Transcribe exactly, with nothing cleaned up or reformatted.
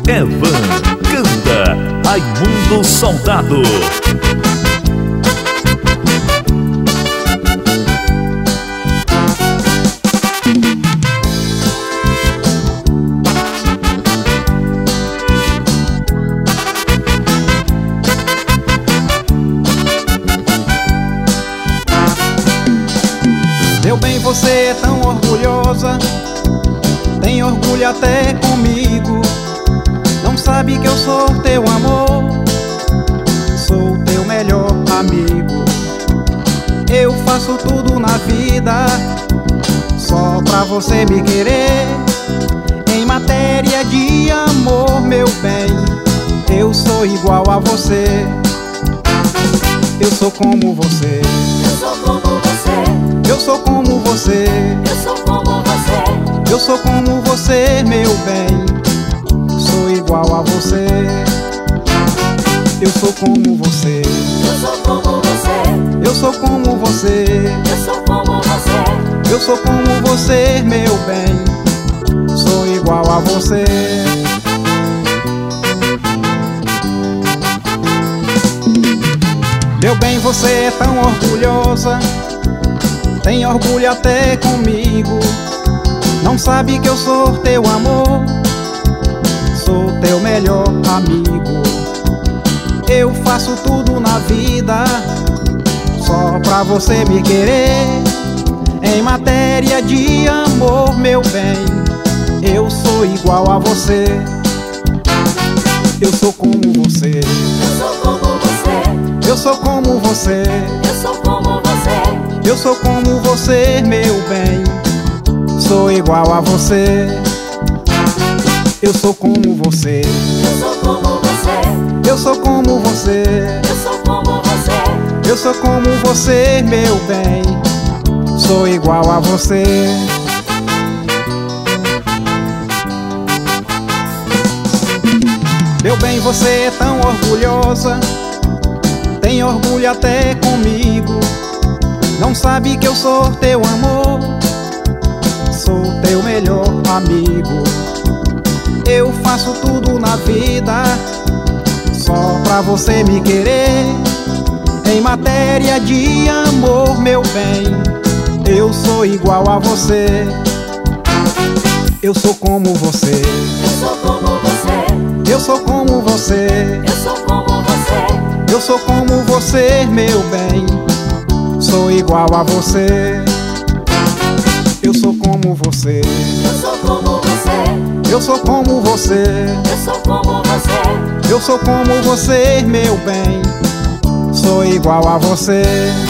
Evan canta Raimundo Soldado. Meu bem, você é tão orgulhosa, tem orgulho até comigo. Não sabe que eu sou teu amor, sou teu melhor amigo. Eu faço tudo na vida só pra você me querer. Em matéria de amor, meu bem, eu sou igual a você. Eu sou como você. Eu sou como você. Eu sou como você. Eu sou como você. Eu sou como você, meu bem. Sou igual a você. Eu sou como você. Eu sou como você. Eu sou como você. Eu sou como você. Eu sou como você, meu bem. Sou igual a você. Meu bem, você é tão orgulhosa, tem orgulho até comigo. Não sabe que eu sou teu amor, sou teu melhor amigo. Eu faço tudo na vida só pra você me querer. Em matéria de amor, meu bem, eu sou igual a você. Eu sou como você. Eu sou como você. Eu sou como você. Eu sou como você. Eu sou como você, meu bem. Sou igual a você. Eu sou como você. Eu sou como você. Eu sou como você. Eu sou como você. Eu sou como você, meu bem. Sou igual a você. Meu bem, você é tão orgulhosa, tem orgulho até comigo. Não sabe que eu sou teu amor, sou teu melhor amigo. Eu faço tudo na vida só pra você me querer. Em matéria de amor, meu bem, eu sou igual a você. Eu sou como você. Eu sou como você. Eu sou como você. Eu sou como você. Eu sou como você, meu bem. Sou igual a você. Eu sou como você. Eu sou como você. Eu sou como você. Eu sou como você. Eu sou como você, meu bem. Sou igual a você.